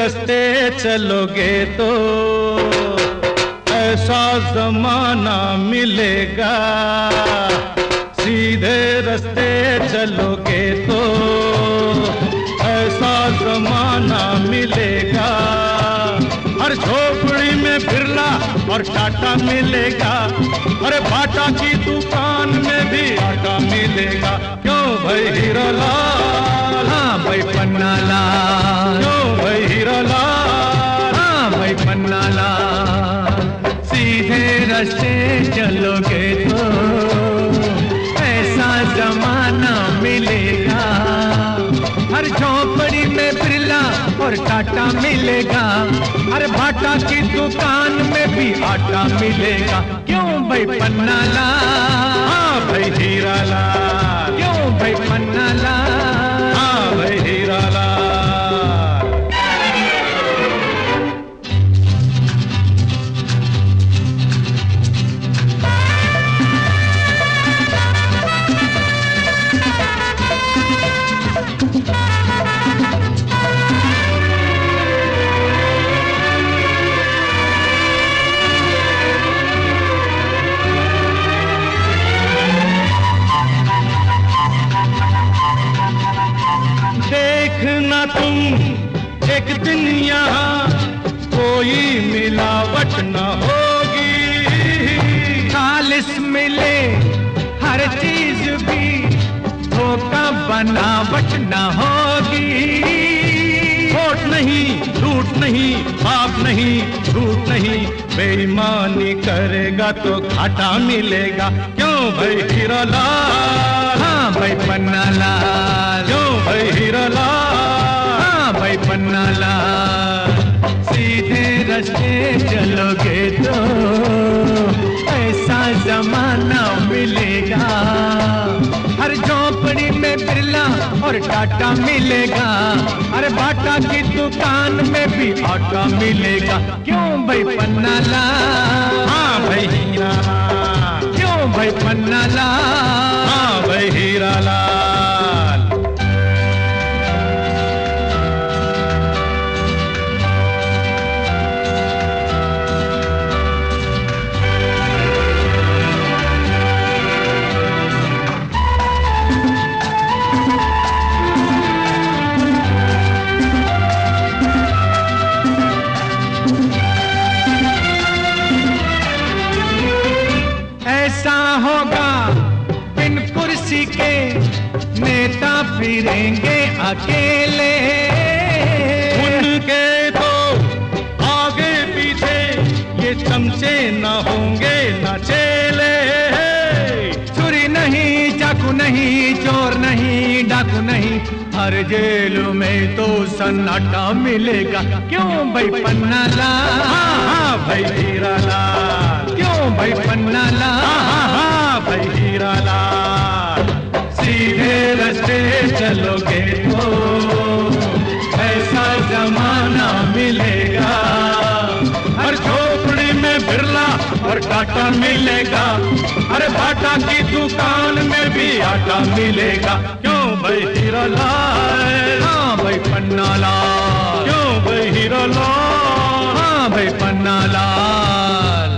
रास्ते चलोगे तो ऐसा जमाना मिलेगा, सीधे रास्ते चलोगे तो ऐसा जमाना मिलेगा। हर झोपड़ी में बिरला और टाटा मिलेगा, अरे बाटा की दुकान में भी आटा मिलेगा। क्यों भाई हीरा लाल? हाँ भाई पन्ना लाल। क्यों भाई हीरा लाल? हाँ भाई पन्ना लाल। सीधे रास्ते चलोगे तो ऐसा जमाना मिलेगा, हर झोपड़ी में बिरला और टाटा मिलेगा, हर भाटा की दुकान में भी आटा मिलेगा। क्यों भाई पन्ना लाल? हाँ भाई हीरा लाल। क्यों भाई पन्ना लाल? हाँ भाई हीरा लाल। देखना तुम एक दिन यहाँ कोई मिलावट न होगी, खालिस मिले हर चीज भी, धोखा बनावट न होगी। खोट नहीं, झूठ नहीं, पाप नहीं, झूठ नहीं, बेईमानी करेगा तो घाटा मिलेगा। क्यों भाई हीरा लाल? हाँ भाई पन्ना लाल। क्यों भाई हीरा लाल? हाँ भाई पन्ना लाल। सीधे रास्ते चलोगे तो ऐसा जमाना मिलेगा, हर झोपड़ी में बिरला और टाटा मिलेगा, हर बाटा की दुकान में भी आटा मिलेगा। क्यों भाई पन्ना लाल? हाँ भाई हीरा लाल। क्यों भाई पन्ना लाल? हाँ भाई हीरा लाल। ऐसा होगा बिन कुर्सी के नेता फिरेंगे अकेले, उनके तो आगे पीछे ये चमचे न होंगे न चेले। छुरी नहीं, चाकू नहीं, चोर नहीं, डाकू नहीं, हर जेल में तो सन्नाटा मिलेगा। क्यों भाई पन्ना लाल? हाँ हाँ भाई हीरा लाल। क्यों भाई पन्ना लाल? हाँ हाँ भाई हीरा लाल। सीधे रास्ते चलोगे तो ऐसा जमाना मिलेगा, हर झोपड़ी में बिरला और टाटा मिलेगा, हर बाटा की दुकान में भी आटा मिलेगा। क्यों भाई हीरा लाल? हाँ भाई पन्ना लाल। क्यों भाई हीरा लाल? हाँ भाई पन्ना लाल।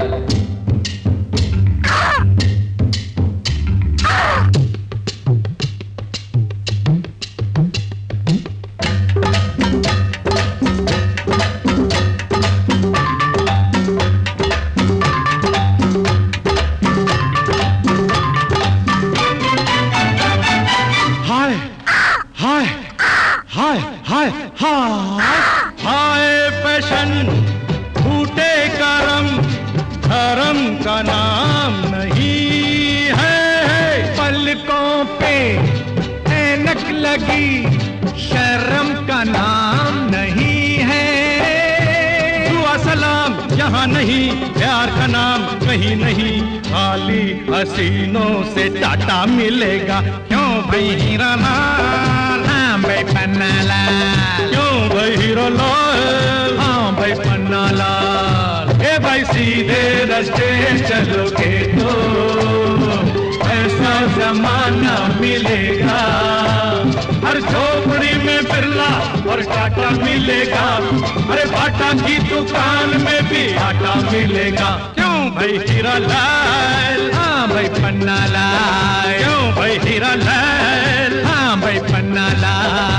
हाय हाय हाय हाय हाय हाय फैशन फूटे करम, धर्म का नाम नहीं है। पलकों पे ऐनक लगी, शर्म का नाम नहीं है। दुआ सलाम यहाँ नहीं, प्यार का नाम कहीं नहीं, खाली हसीनों से टाटा मिलेगा। क्यों भाई हीरा लाल? हाँ भाई पन्ना लाल। क्यों भाई हीरा लाल? हाँ भाई पन्ना लाल। ए भाई सीधे रास्ते चलोगे तो ऐसा जमाना मिलेगा, हर झोपड़ी में बिरला और टाटा मिलेगा। अरे बाटा की दुकान में भी आटा मिलेगा। क्यों भाई हीरा लाल? हाँ भाई पन्ना लाल। क्यों भाई हीरा लाल? हाँ भाई पन्ना लाल।